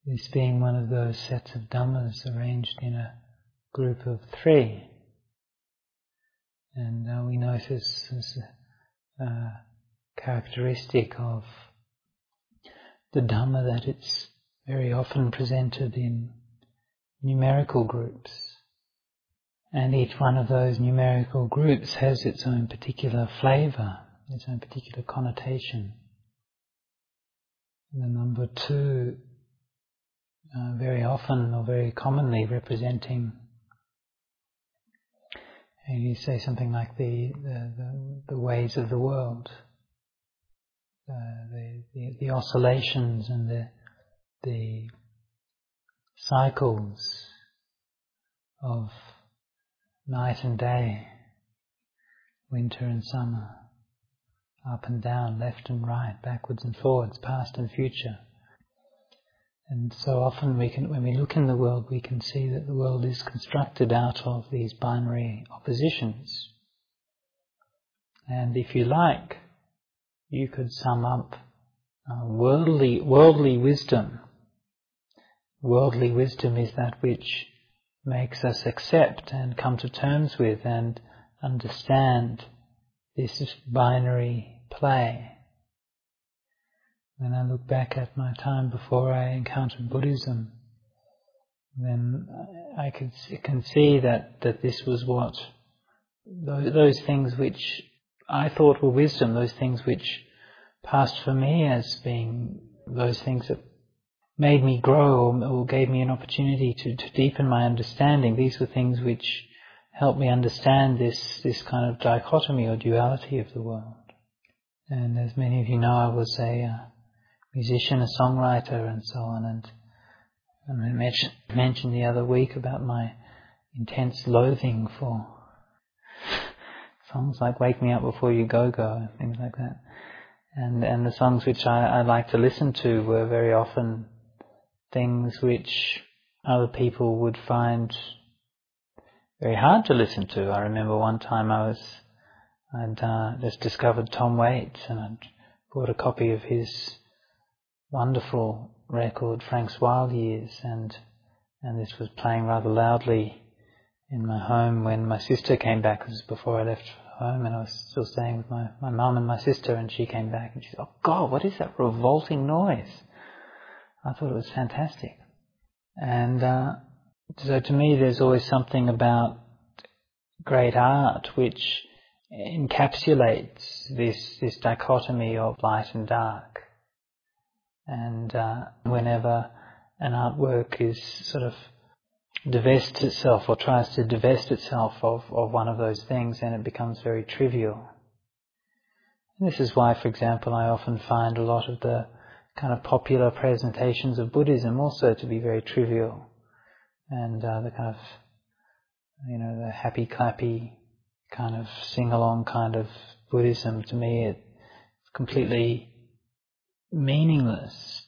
This being one of those sets of dhammas arranged in a group of 3. And we notice as a characteristic of the Dhamma that it's very often presented in numerical groups. And each one of those numerical groups has its own particular flavour, its own particular connotation. The number 2 very often or very commonly representing, and you say something like the ways of the world, the oscillations and the cycles of night and day, winter and summer, up and down, left and right, backwards and forwards, past and future. And so often when we look in the world, we can see that the world is constructed out of these binary oppositions. And if you like, you could sum up worldly wisdom. Worldly wisdom is that which makes us accept and come to terms with and understand this binary play. When I look back at my time before I encountered Buddhism, then I can see that this was what those things which I thought were wisdom, those things which passed for me as being those things that made me grow or gave me an opportunity to deepen my understanding. These were things which helped me understand this kind of dichotomy or duality of the world. And as many of you know, I was a musician, a songwriter and so on, and I mentioned the other week about my intense loathing for songs like Wake Me Up Before You Go Go and things like that. And the songs which I like to listen to were very often things which other people would find very hard to listen to. I remember one time I'd just discovered Tom Waits, and I'd bought a copy of his wonderful record, Frank's Wild Years, and this was playing rather loudly in my home when my sister came back. This was before I left home, and I was still staying with my mum and my sister, and she came back and she said, "Oh God, what is that revolting noise?" I thought it was fantastic. And so to me there's always something about great art which encapsulates this dichotomy of light and dark. And whenever an artwork is sort of divests itself or tries to divest itself of one of those things, then it becomes very trivial. And this is why, for example, I often find a lot of the kind of popular presentations of Buddhism also to be very trivial. And the kind of, the happy-clappy kind of sing-along kind of Buddhism, to me it's completely meaningless.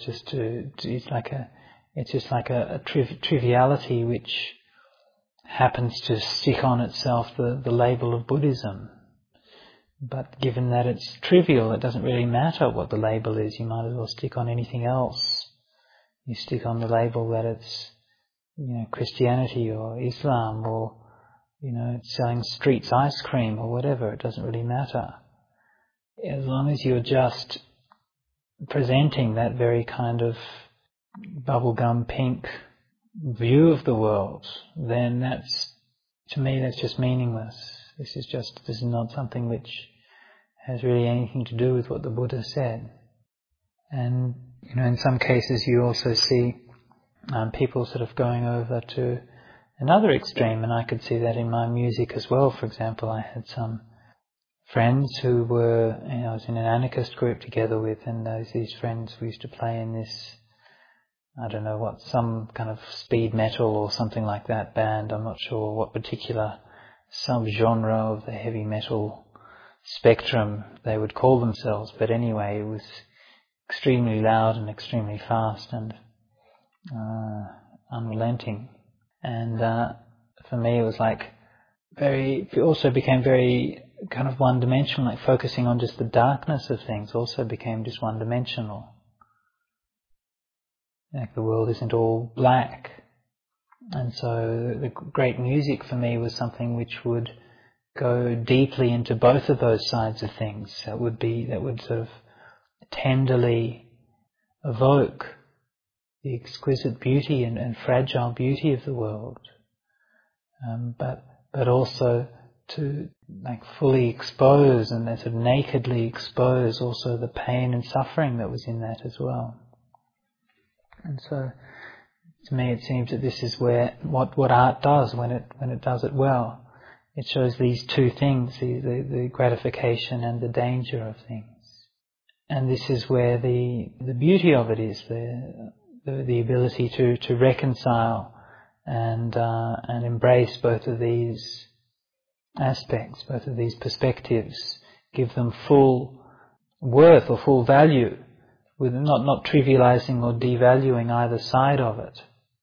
It's just like a triviality which happens to stick on itself the label of Buddhism. But given that it's trivial, it doesn't really matter what the label is. You might as well stick on anything else. You stick on the label that it's, Christianity or Islam or, it's selling Streets ice cream or whatever. It doesn't really matter. As long as you're just presenting that very kind of bubblegum pink view of the world, then to me that's just meaningless. This is not something which has really anything to do with what the Buddha said. And in some cases you also see people sort of going over to another extreme, and I could see that in my music as well. For example, I had some friends who were, I was in an anarchist group together with, and these friends, we used to play in this, I don't know what, some kind of speed metal or something like that band. I'm not sure what particular subgenre of the heavy metal spectrum they would call themselves, but anyway, it was extremely loud and extremely fast and unrelenting. And for me it was like it also became very kind of one-dimensional, like focusing on just the darkness of things also became just one-dimensional. Like the world isn't all black. And so the great music for me was something which would go deeply into both of those sides of things. That would sort of tenderly evoke the exquisite beauty and fragile beauty of the world, but also to like fully expose and sort of nakedly expose also the pain and suffering that was in that as well. And so, to me, it seems that this is where what art does when it does it well. It shows these two things: the gratification and the danger of things. And this is where the beauty of it is: the ability to reconcile and embrace both of these aspects, both of these perspectives, give them full worth or full value, with not trivializing or devaluing either side of it.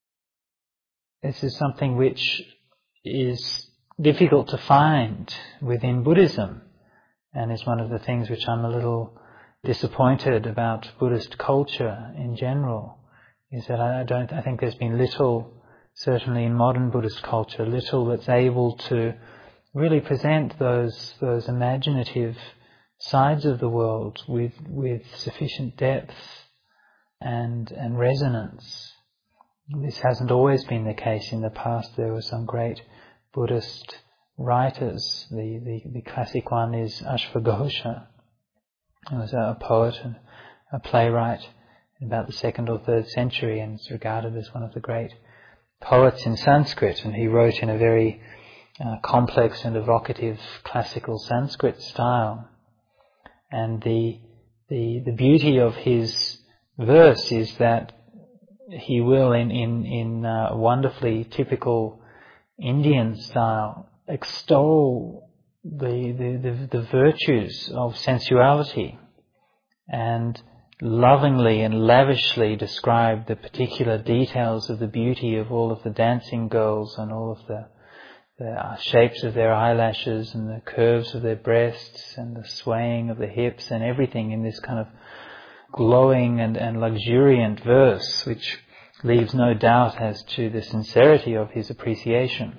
This is something which is difficult to find within Buddhism, and is one of the things which I'm a little disappointed about Buddhist culture in general, is that I think there's been little, certainly in modern Buddhist culture, little that's able to really present those imaginative sides of the world with sufficient depth and resonance. This hasn't always been the case. In the past there were some great Buddhist writers. The classic one is Ashvaghosha, who was a poet and a playwright in about the 2nd or 3rd century, and is regarded as one of the great poets in Sanskrit. And he wrote in a very complex and evocative classical Sanskrit style. And the beauty of his verse is that he will, in wonderfully typical Indian style, extol the virtues of sensuality, and lovingly and lavishly describe the particular details of the beauty of all of the dancing girls and all of the shapes of their eyelashes and the curves of their breasts and the swaying of the hips and everything in this kind of glowing and luxuriant verse, which leaves no doubt as to the sincerity of his appreciation.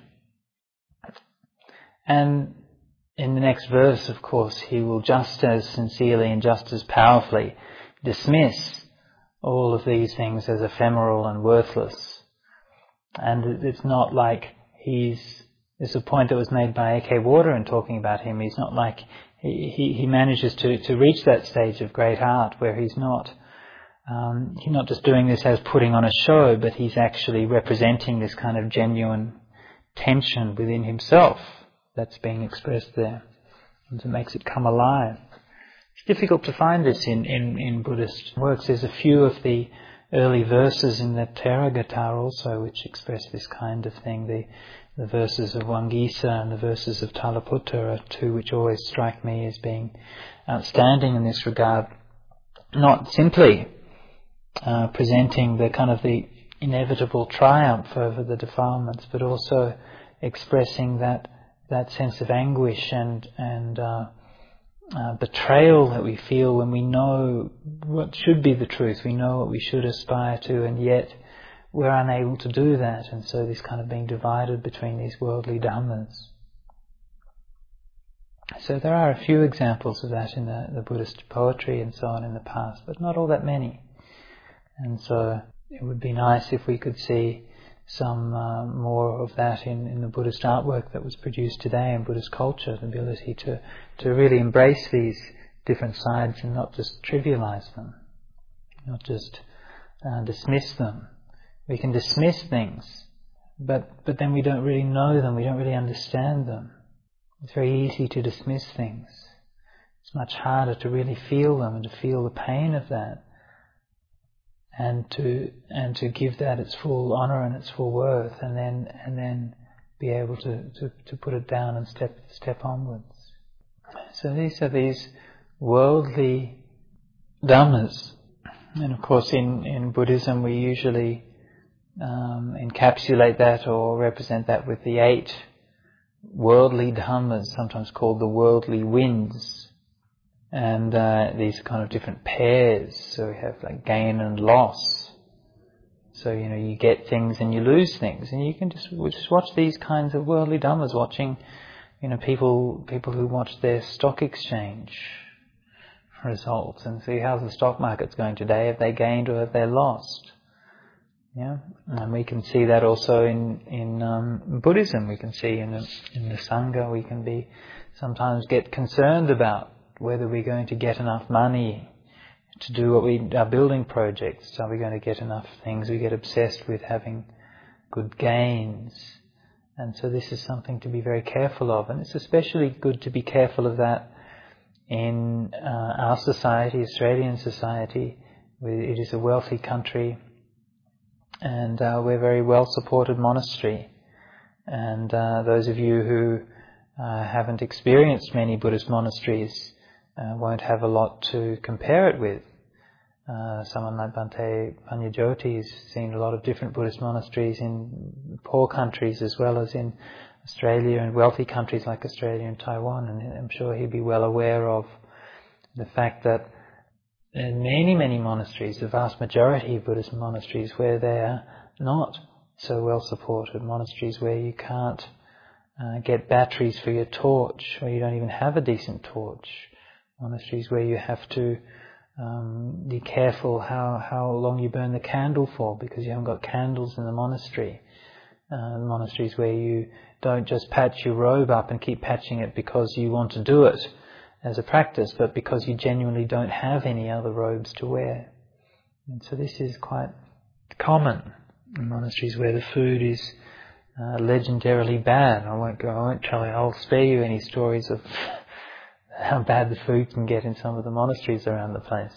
And in the next verse, of course, he will just as sincerely and just as powerfully dismiss all of these things as ephemeral and worthless. And it's not like there's a point that was made by A.K. Warder in talking about him. He's not like he manages to reach that stage of great art where he's not just doing this as putting on a show, but he's actually representing this kind of genuine tension within himself that's being expressed there, and it makes it come alive. It's difficult to find this in Buddhist works. There's a few of the early verses in the Theragatha also which express this kind of thing. The verses of Wangisa and the verses of Talaputta are two which always strike me as being outstanding in this regard. Not simply presenting the kind of the inevitable triumph over the defilements, but also expressing that sense of anguish and betrayal that we feel when we know what should be the truth, we know what we should aspire to, and yet we're unable to do that. And so this kind of being divided between these worldly dhammas. So there are a few examples of that in the Buddhist poetry and so on in the past, but not all that many. And so it would be nice if we could see some more of that in the Buddhist artwork that was produced today in Buddhist culture, the ability to really embrace these different sides and not just trivialize them, not just dismiss them. We can dismiss things, but then we don't really know them, we don't really understand them. It's very easy to dismiss things. It's much harder to really feel them and to feel the pain of that, and to give that its full honour and its full worth, and then be able to put it down and step onwards. So these are these worldly dhammas, and of course in Buddhism we usually encapsulate that or represent that with the 8 worldly dhammas, sometimes called the worldly winds. And these kind of different pairs. So we have like gain and loss, So, you get things and you lose things, and you can just watch these kinds of worldly dhammas, watching, people who watch their stock exchange results and see how's the stock market's going today, have they gained or have they lost? Yeah, and we can see that also in Buddhism. We can see in the Sangha, we can sometimes get concerned about whether we're going to get enough money to do our building projects. Are we going to get enough things? We get obsessed with having good gains. And so this is something to be very careful of. And it's especially good to be careful of that in our society, Australian society. It is a wealthy country, and we're a very well-supported monastery. And those of you who haven't experienced many Buddhist monasteries won't have a lot to compare it with. Someone like Bhante Panyajoti has seen a lot of different Buddhist monasteries in poor countries as well as in Australia and wealthy countries like Australia and Taiwan, and I'm sure he'd be well aware of the fact that in many monasteries, the vast majority of Buddhist monasteries, where they are not so well supported, monasteries where you can't get batteries for your torch, or you don't even have a decent torch, monasteries where you have to be careful how long you burn the candle for, because you haven't got candles in the monastery. Monasteries where you don't just patch your robe up and keep patching it because you want to do it as a practice, but because you genuinely don't have any other robes to wear. And so this is quite common in monasteries where the food is legendarily bad. I'll spare you any stories of how bad the food can get in some of the monasteries around the place.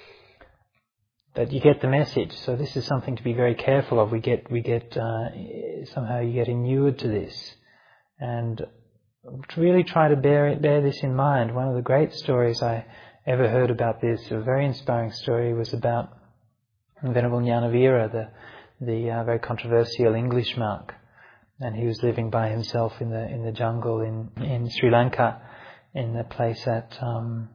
But you get the message. So this is something to be very careful of. Somehow you get inured to this, and really try to bear this in mind. One of the great stories I ever heard about this, a very inspiring story, was about Venerable Nyanavira, the very controversial English monk, and he was living by himself in the jungle in Sri Lanka, in the place at I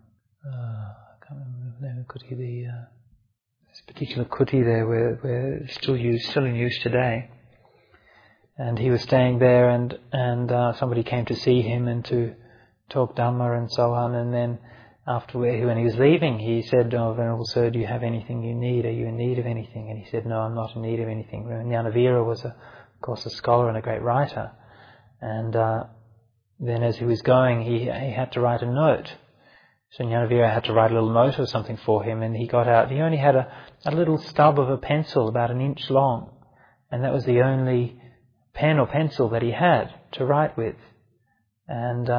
can't remember the name of the kuti, this particular kuti there where still in use today. And he was staying there, and somebody came to see him and to talk Dhamma and so on. And then when he was leaving, he said, "Oh, Venerable Sir, do you have anything you need? Are you in need of anything?" And he said, "No, I'm not in need of anything." Nyanavira was, of course, a scholar and a great writer. And then as he was going, he had to write a note. So Nyanavira had to write a little note or something for him, and he got out. He only had a little stub of a pencil about an inch long, and that was the only pen or pencil that he had to write with. And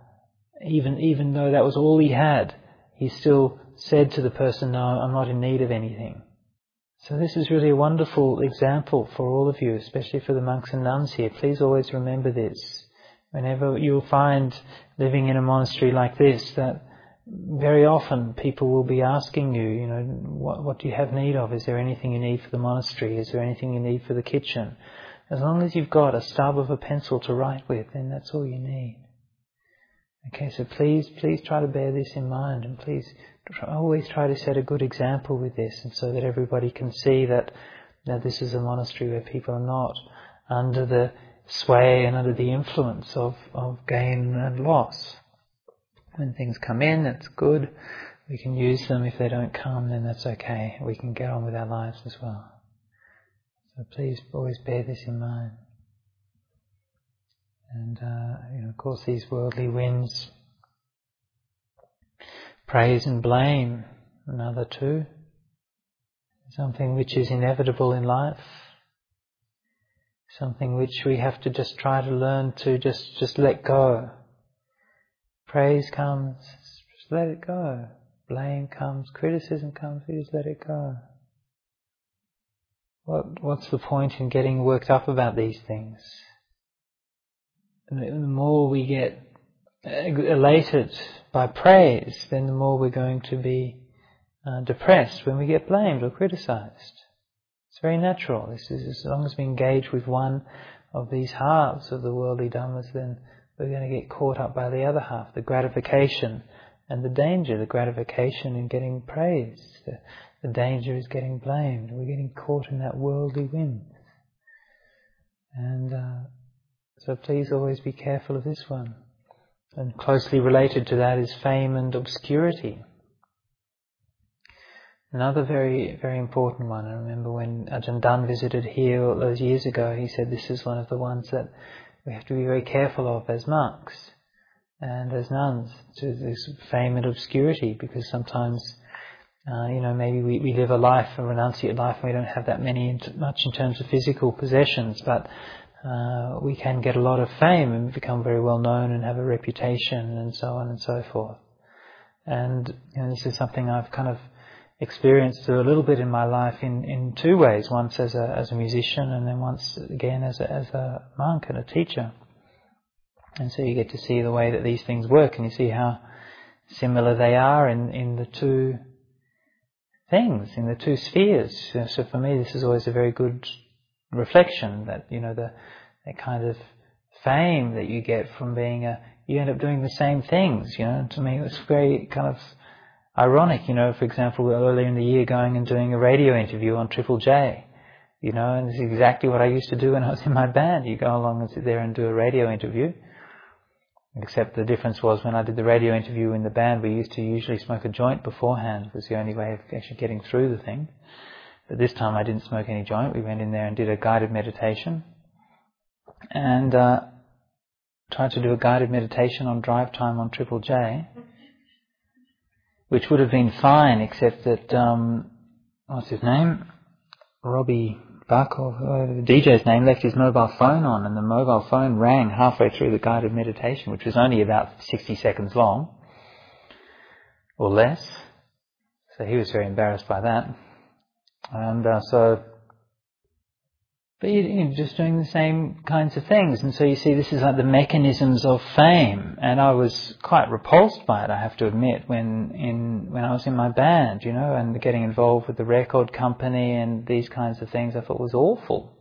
even though that was all he had, he still said to the person, "No, I'm not in need of anything." So this is really a wonderful example for all of you, especially for the monks and nuns here. Please always remember this. Whenever you'll find, living in a monastery like this, that very often people will be asking you, what do you have need of? Is there anything you need for the monastery? Is there anything you need for the kitchen? As long as you've got a stub of a pencil to write with, then that's all you need. Okay, so please try to bear this in mind, and please always try to set a good example with this, and so that everybody can see that this is a monastery where people are not under the sway and under the influence of gain and loss. When things come in, that's good. We can use them. If they don't come, then that's okay. We can get on with our lives as well. So please always bear this in mind. And, of course, these worldly winds, praise and blame, another two, something which is inevitable in life, something which we have to just try to learn to just let go. Praise comes, just let it go. Blame comes, criticism comes, we just let it go. What's the point in getting worked up about these things? The more we get elated by praise, then the more we're going to be depressed when we get blamed or criticized. It's very natural. This is, as long as we engage with one of these halves of the worldly dhammas, then we're going to get caught up by the other half, the gratification and the danger, the gratification in getting praised, the danger is getting blamed. We're getting caught in that worldly wind. And so please always be careful of this one. And closely related to that is fame and obscurity. Another very, very important one. I remember when Ajahn Dhan visited here all those years ago, he said this is one of the ones that we have to be very careful of as monks and as nuns, to this fame and obscurity, because sometimes, maybe we live a life, a renunciate life, and we don't have that much in terms of physical possessions, but we can get a lot of fame and become very well known and have a reputation and so on and so forth. And this is something I've kind of experienced a little bit in my life in two ways. Once as a musician, and then once again as a monk and a teacher. And so you get to see the way that these things work, and you see how similar they are in the two things, in the two spheres. So for me, this is always a very good reflection that, that kind of fame that you get from being you end up doing the same things, To me, it was very kind of ironic, for example, earlier in the year going and doing a radio interview on Triple J, and this is exactly what I used to do when I was in my band. You go along and sit there and do a radio interview. Except the difference was when I did the radio interview in the band, we used to usually smoke a joint beforehand. It was the only way of actually getting through the thing. But this time I didn't smoke any joint. We went in there and did a guided meditation. And tried to do a guided meditation on drive time on Triple J, which would have been fine, except that, what's his name? Robbie Barkov, the DJ's name, left his mobile phone on, and the mobile phone rang halfway through the guided meditation, which was only about 60 seconds long, or less. So he was very embarrassed by that. And but you're just doing the same kinds of things. And so you see, this is like the mechanisms of fame. And I was quite repulsed by it, I have to admit, when I was in my band, and getting involved with the record company and these kinds of things, I thought was awful,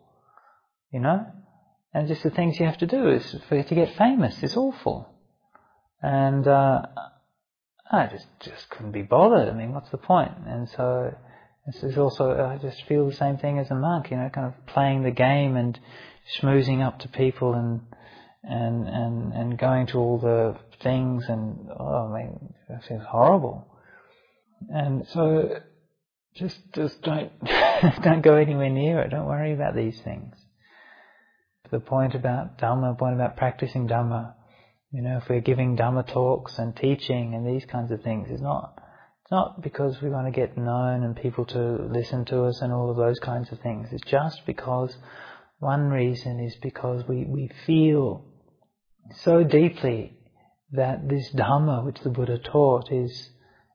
And just the things you have to do to get famous is awful. And I just couldn't be bothered. I mean, what's the point? And so this is also, I just feel the same thing as a monk, kind of playing the game and schmoozing up to people and going to all the things, and it feels horrible. And so just don't don't go anywhere near it. Don't worry about these things. The point about Dhamma, the point about practicing Dhamma, if we're giving Dhamma talks and teaching and these kinds of things, it's not because we want to get known and people to listen to us and all of those kinds of things. It's just because one reason is because we feel so deeply that this Dhamma which the Buddha taught is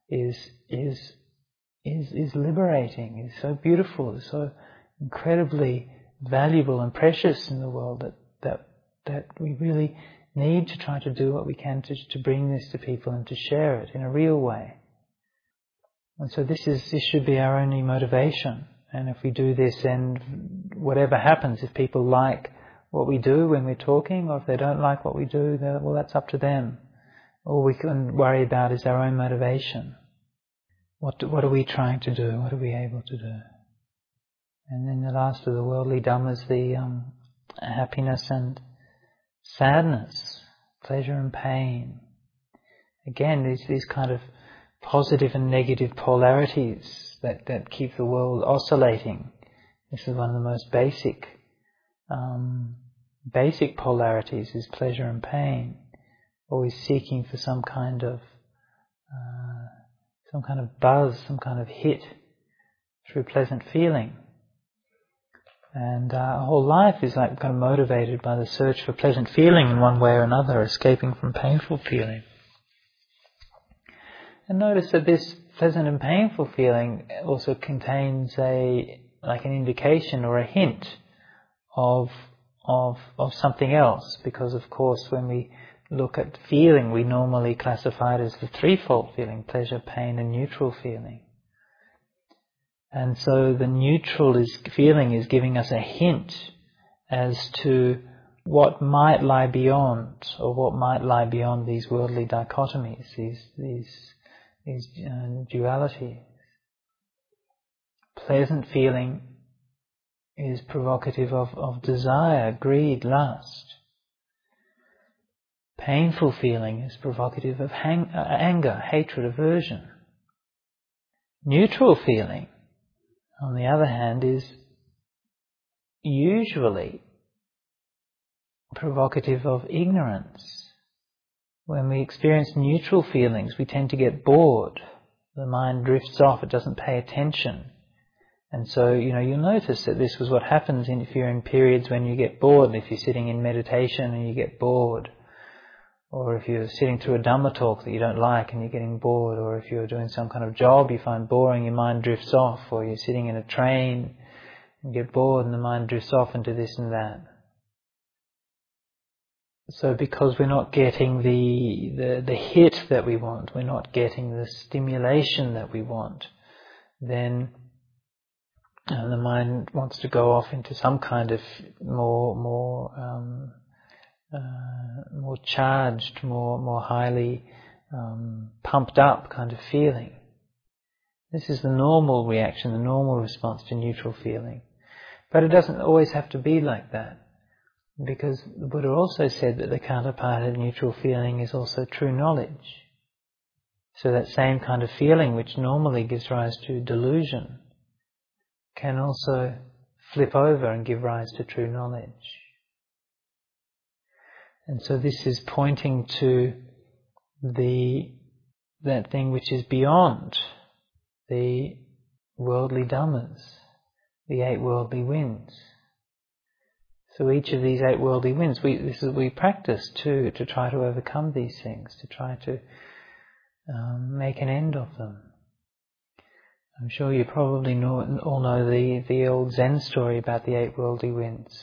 liberating, is so beautiful, is so incredibly valuable and precious in the world that we really need to try to do what we can to bring this to people and to share it in a real way. And so this should be our only motivation. And if we do this, then whatever happens, if people like what we do when we're talking, or if they don't like what we do, well, that's up to them. All we can worry about is our own motivation. What are we trying to do? What are we able to do? And then the last of the worldly dhammas, the happiness and sadness, pleasure and pain. Again, these kind of positive and negative polarities that keep the world oscillating. This is one of the most basic polarities, is pleasure and pain. Always seeking for some kind of buzz, some kind of hit through pleasant feeling. And our whole life is like kind of motivated by the search for pleasant feeling in one way or another, escaping from painful feeling. And notice that this pleasant and painful feeling also contains an indication or a hint of something else, because of course when we look at feeling, we normally classify it as the threefold feeling: pleasure, pain and neutral feeling. And so the neutral feeling is giving us a hint as to what might lie beyond, or what might lie beyond these worldly dichotomies, these dualities. Pleasant feeling is provocative of desire, greed, lust. Painful feeling is provocative of anger, hatred, aversion. Neutral feeling, on the other hand, is usually provocative of ignorance. When we experience neutral feelings, we tend to get bored. The mind drifts off, it doesn't pay attention. And so, you'll notice that this was what happens if you're in periods when you get bored, if you're sitting in meditation and you get bored, or if you're sitting through a Dhamma talk that you don't like and you're getting bored, or if you're doing some kind of job you find boring, your mind drifts off, or you're sitting in a train and get bored and the mind drifts off into this and that. So because we're not getting the hit that we want, we're not getting the stimulation that we want, then the mind wants to go off into some kind of more charged, more highly pumped up kind of feeling. This is the normal reaction, the normal response to neutral feeling. But it doesn't always have to be like that, because the Buddha also said that the counterpart of neutral feeling is also true knowledge. So that same kind of feeling which normally gives rise to delusion can also flip over and give rise to true knowledge. And so this is pointing to that thing which is beyond the worldly dhammas, the 8 worldly winds. So each of these 8 worldly winds, we practice to try to overcome these things, to try to make an end of them. I'm sure you probably all know the old Zen story about the 8 worldly winds.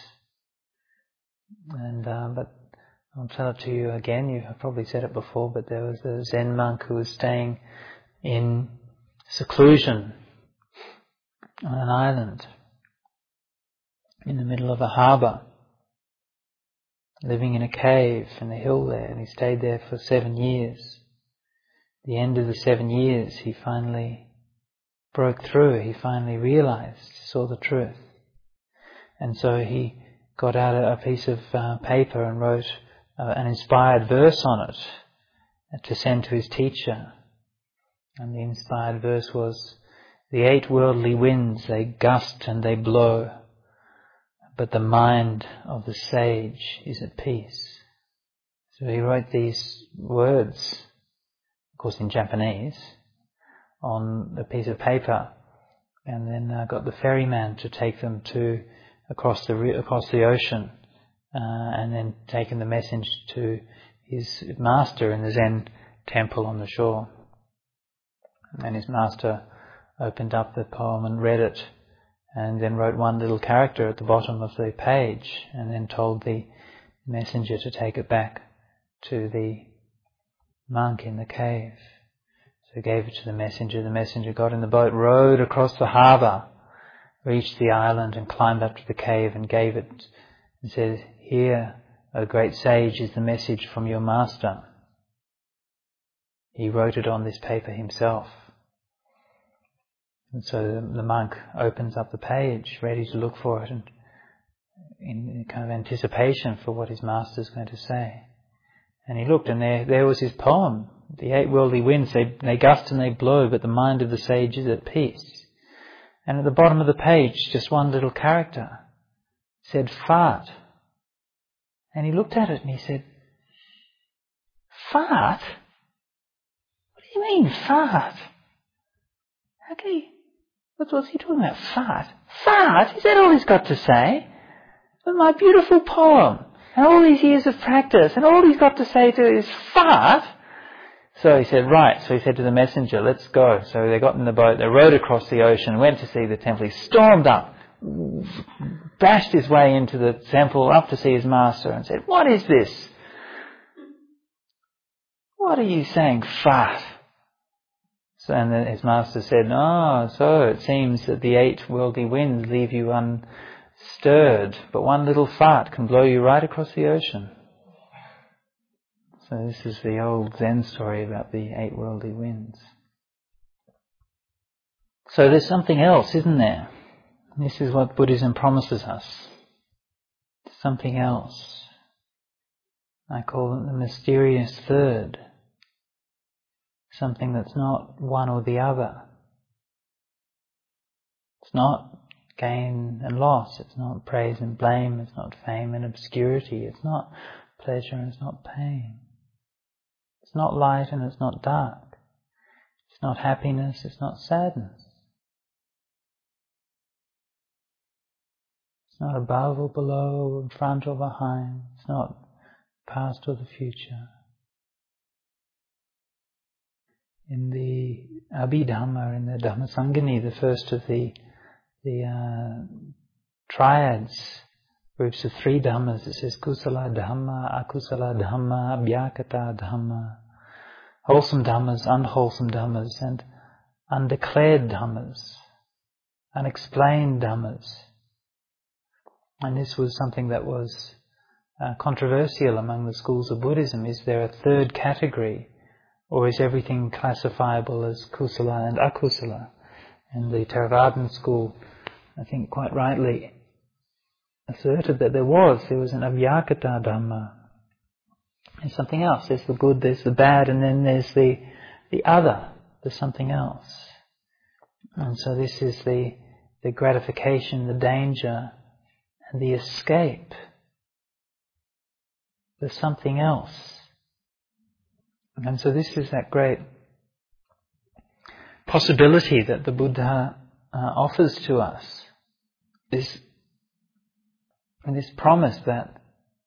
But I'll tell it to you again. You've probably said it before, but there was a Zen monk who was staying in seclusion on an island in the middle of a harbour, living in a cave in the hill there, and he stayed there for 7 years. At the end of the 7 years, he finally broke through. He finally realized, saw the truth. And so he got out a piece of paper and wrote an inspired verse on it to send to his teacher. And the inspired verse was, "The 8 worldly winds, they gust and they blow, but the mind of the sage is at peace." So he wrote these words, of course in Japanese, on a piece of paper, and then got the ferryman to take them across the ocean, and then taken the message to his master in the Zen temple on the shore. And his master opened up the poem and read it, and then wrote one little character at the bottom of the page, and then told the messenger to take it back to the monk in the cave. So he gave it to the messenger got in the boat, rowed across the harbour, reached the island and climbed up to the cave and gave it, and said, "Here, O great sage, is the message from your master." He wrote it on this paper himself. And so the monk opens up the page, ready to look for it, and in kind of anticipation for what his master's going to say. And he looked, and there was his poem. The 8 worldly winds, they gust and they blow, but the mind of the sage is at peace. And at the bottom of the page, just one little character said, "Fart." And he looked at it and he said, "Fart? What do you mean, fart? How can he... What's he talking about? Fart? Fart? Is that all he's got to say? But my beautiful poem, and all these years of practice, and all he's got to say to it is fart?" So he said, right. So he said to the messenger, "Let's go." So they got in the boat, they rowed across the ocean, went to see the temple. He stormed up, bashed his way into the temple, up to see his master, and said, "What is this? What are you saying, fart?" So, and then his master said, "Oh, so it seems that the 8 worldly winds leave you unstirred, but one little fart can blow you right across the ocean." So this is the old Zen story about the 8 worldly winds. So there's something else, isn't there? This is what Buddhism promises us. Something else. I call it the mysterious third. Something that's not one or the other. It's not gain and loss. It's not praise and blame. It's not fame and obscurity. It's not pleasure and it's not pain. It's not light and it's not dark. It's not happiness. It's not sadness. It's not above or below, or in front or behind. It's not past or the future. In the Abhidhamma, in the Dhammasangani, the first of the triads, groups of 3 Dhammas, it says Kusala Dhamma, Akusala Dhamma, Abhyakata Dhamma, wholesome Dhammas, unwholesome Dhammas, and undeclared Dhammas, unexplained Dhammas. And this was something that was controversial among the schools of Buddhism. Is there a third category, or is everything classifiable as kusala and akusala? And the Theravadan school, I think quite rightly, asserted that there was an Abhyakata Dhamma. There's something else. There's the good, there's the bad, and then there's the other. There's something else. And so this is the gratification, the danger, and the escape. There's something else. And so this is that great possibility that the Buddha offers to us. This promise that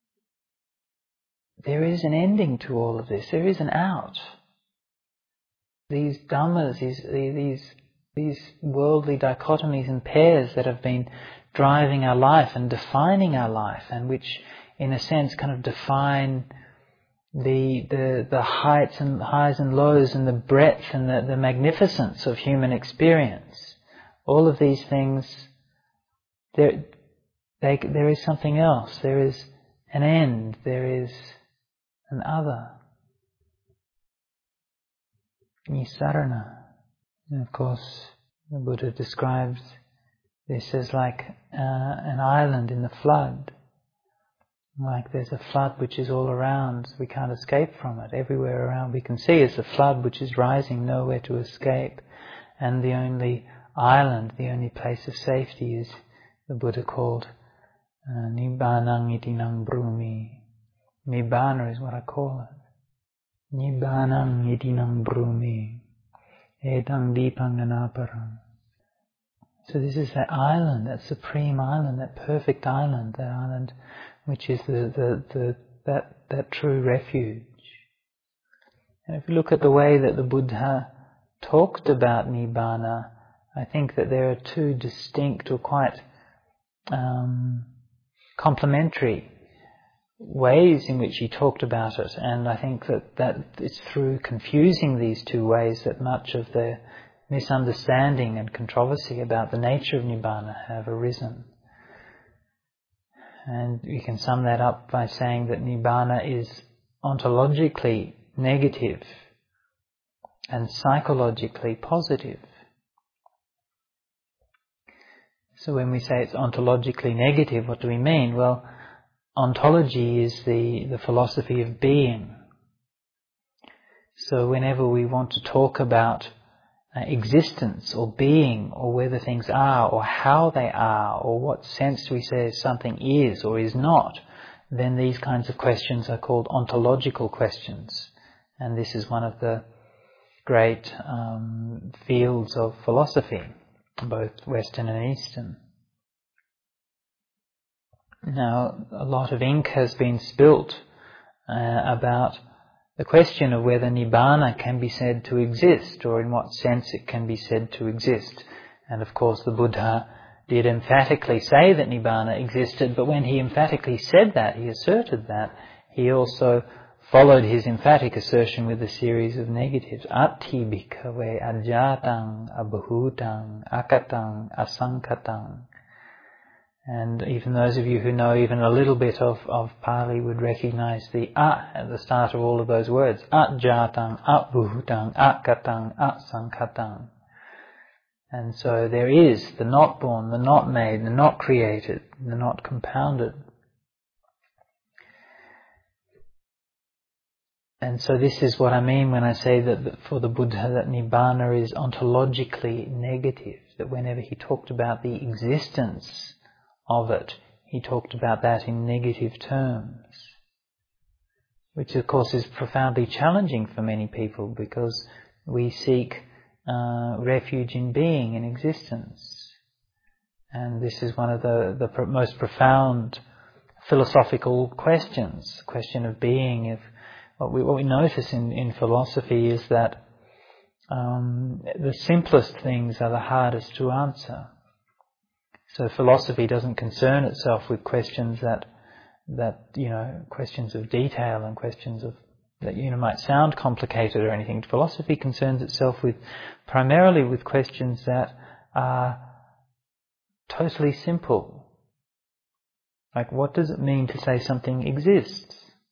there is an ending to all of this. There is an out. These dhammas, these worldly dichotomies and pairs that have been driving our life and defining our life, and which in a sense kind of define the heights and highs and lows and the breadth and the magnificence of human experience. All of these things, there is something else. There is an end. There is an other. Nisarana. And of course, the Buddha describes this as like an island in the flood. Like there's a flood which is all around, we can't escape from it. Everywhere around we can see is a flood which is rising, nowhere to escape. And the only island, the only place of safety is, the Buddha called Nibbanang itinang brumi. Nibbana is what I call it. Nibbanang itinang brumi. Edang dipang anaparang. So this is that island, that supreme island, that perfect island, that island which is that true refuge. And if you look at the way that the Buddha talked about Nibbana, I think that there are 2 distinct or quite complementary ways in which he talked about it. And I think that it's through confusing these 2 ways that much of the misunderstanding and controversy about the nature of Nibbana have arisen. And we can sum that up by saying that Nibbana is ontologically negative and psychologically positive. So when we say it's ontologically negative, what do we mean? Well, ontology is the philosophy of being. So whenever we want to talk about existence or being, or whether things are or how they are, or what sense we say something is or is not, then these kinds of questions are called ontological questions. And this is one of the great fields of philosophy, both Western and Eastern. Now, a lot of ink has been spilt about the question of whether Nibbana can be said to exist, or in what sense it can be said to exist. And of course the Buddha did emphatically say that Nibbana existed, but when he emphatically said that, he asserted that, he also followed his emphatic assertion with a series of negatives. Atti bhikkhave ajatang abhutang akatang asankatang. And even those of you who know even a little bit of Pali would recognize the at the start of all of those words. At jatang, at bhutang, at katang, at sankatang. And so there is the not born, the not made, the not created, the not compounded. And so this is what I mean when I say that for the Buddha that Nibbana is ontologically negative, that whenever he talked about the existence of it, he talked about that in negative terms, which of course is profoundly challenging for many people because we seek refuge in being, in existence. And this is one of the most profound philosophical questions, question of being. If what we notice in philosophy is that the simplest things are the hardest to answer. So philosophy doesn't concern itself with questions that questions of detail and questions of that might sound complicated or anything. Philosophy concerns itself primarily with questions that are totally simple. Like, what does it mean to say something exists?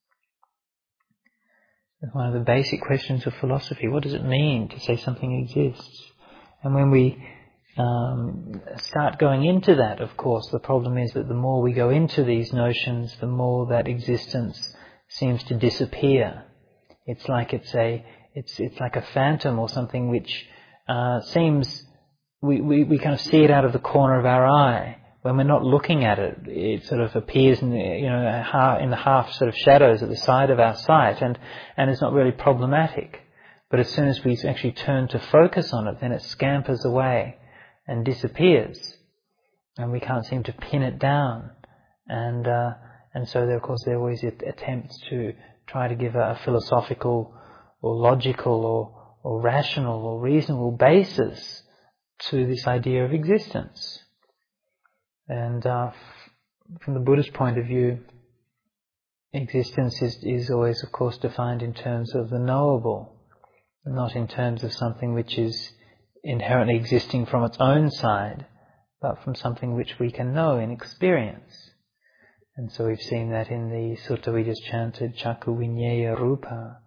It's one of the basic questions of philosophy. What does it mean to say something exists? And when we start going into that, of course, the problem is that the more we go into these notions, the more that existence seems to disappear. It's like it's like a phantom or something which seems we kind of see it out of the corner of our eye. When we're not looking at it, it sort of appears in the half sort of shadows at the side of our sight, and it's not really problematic. But as soon as we actually turn to focus on it, then it scampers away and disappears, and we can't seem to pin it down. And so there, of course, there are always attempts to try to give a philosophical or logical or rational or reasonable basis to this idea of existence. And from the Buddhist point of view, existence is always, of course, defined in terms of the knowable, not in terms of something which is inherently existing from its own side, but from something which we can know in experience. And so we've seen that in the sutta we just chanted, Chakku Vinyeya Rupa,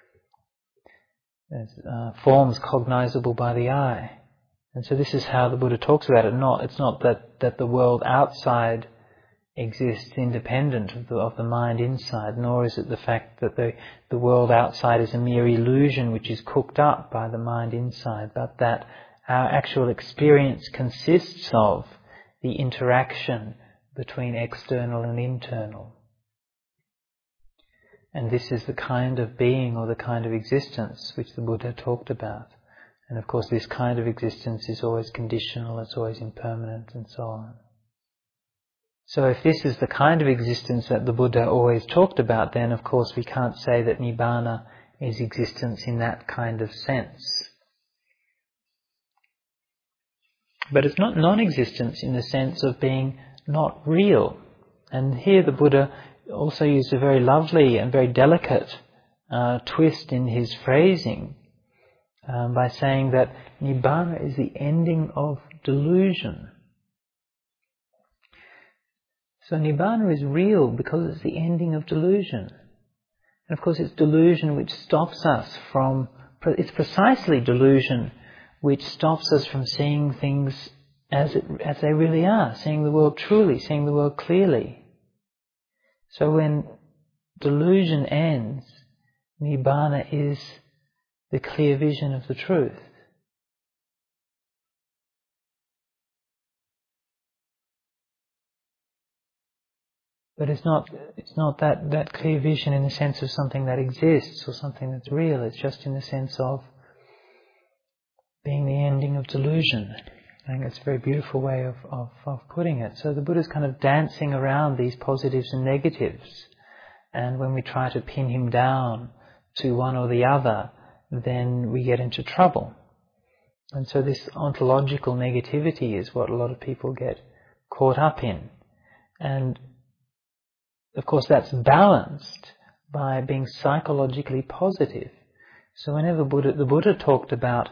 forms cognizable by the eye. And so this is how the Buddha talks about it. It's not that the world outside exists independent of the mind inside, nor is it the fact that the world outside is a mere illusion which is cooked up by the mind inside, but that our actual experience consists of the interaction between external and internal. And this is the kind of being or the kind of existence which the Buddha talked about. And of course this kind of existence is always conditional, it's always impermanent, and so on. So if this is the kind of existence that the Buddha always talked about, then of course we can't say that Nibbana is existence in that kind of sense. But it's not non-existence in the sense of being not real. And here the Buddha also used a very lovely and very delicate twist in his phrasing by saying that Nibbana is the ending of delusion. So Nibbana is real because it's the ending of delusion. And of course it's delusion which stops us from, it's precisely delusion which stops us from seeing things as they really are, seeing the world truly, seeing the world clearly. So when delusion ends, Nibbana is the clear vision of the truth. But it's not that clear vision in the sense of something that exists or something that's real. It's just in the sense of being the ending of delusion. I think that's a very beautiful way of putting it. So the Buddha's kind of dancing around these positives and negatives. And when we try to pin him down to one or the other, then we get into trouble. And so this ontological negativity is what a lot of people get caught up in. And of course that's balanced by being psychologically positive. So whenever the Buddha talked about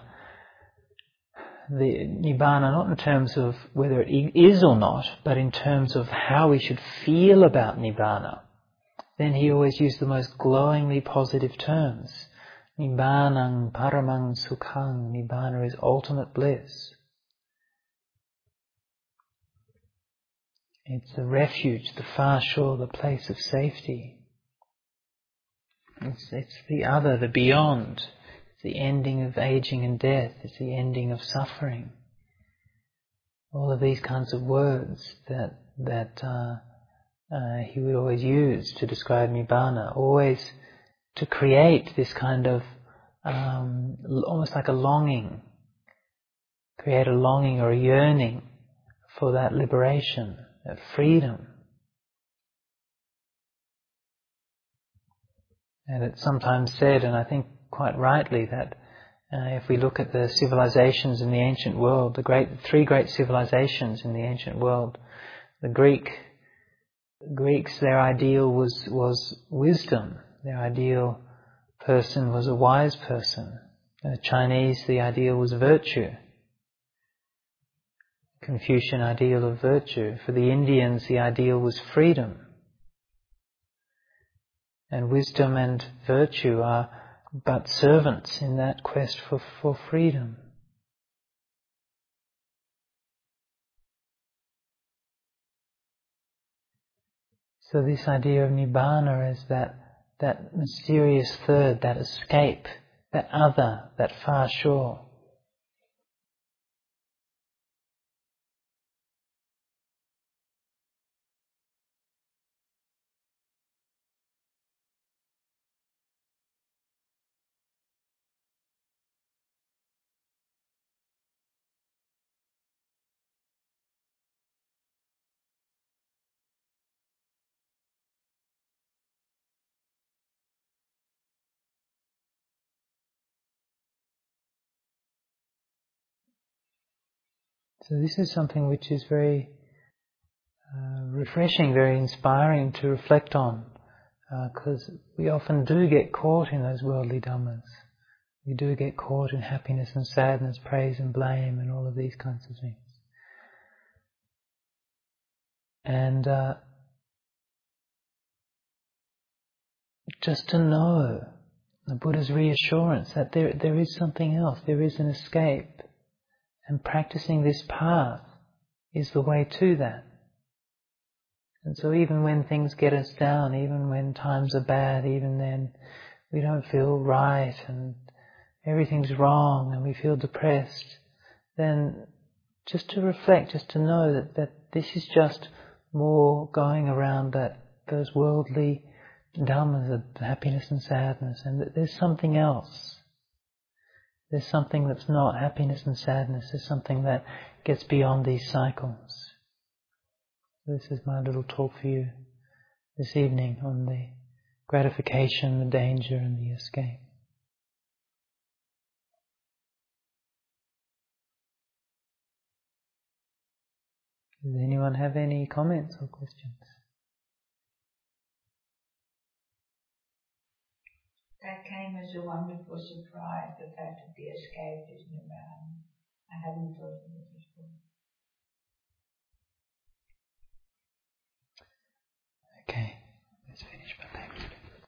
the Nibbana, not in terms of whether it is or not, but in terms of how we should feel about Nibbana, then he always used the most glowingly positive terms. Nibbanang paramang sukhang, Nibbana is ultimate bliss. It's the refuge, the far shore, the place of safety. It's the other, the beyond. It's the ending of aging and death. It's the ending of suffering. All of these kinds of words that he would always use to describe Nibbana, always to create this kind of almost like a longing, create a longing or a yearning for that liberation, that freedom. And it's sometimes said, and I think quite rightly, that if we look at the civilizations in the ancient world, three great civilizations in the ancient world, the Greeks, their ideal was wisdom. Their ideal person was a wise person. The Chinese, the ideal was virtue. Confucian ideal of virtue. For the Indians, the ideal was freedom. And wisdom and virtue are but servants in that quest for freedom. So this idea of Nibbana is that mysterious third, that escape, that other, that far shore. So this is something which is very refreshing, very inspiring to reflect on, because we often do get caught in those worldly dhammas. We do get caught in happiness and sadness, praise and blame, and all of these kinds of things. And just to know the Buddha's reassurance that there is something else, there is an escape, and practicing this path is the way to that. And so even when things get us down, even when times are bad, even then we don't feel right and everything's wrong and we feel depressed, then just to reflect, just to know that this is just more going around those worldly dhammas of happiness and sadness, and that there's something else. There's something that's not happiness and sadness. There's something that gets beyond these cycles. This is my little talk for you this evening on the gratification, the danger and the escape. Does anyone have any comments or questions? That came as a wonderful surprise, the fact that the escape is Nibbana. I hadn't thought of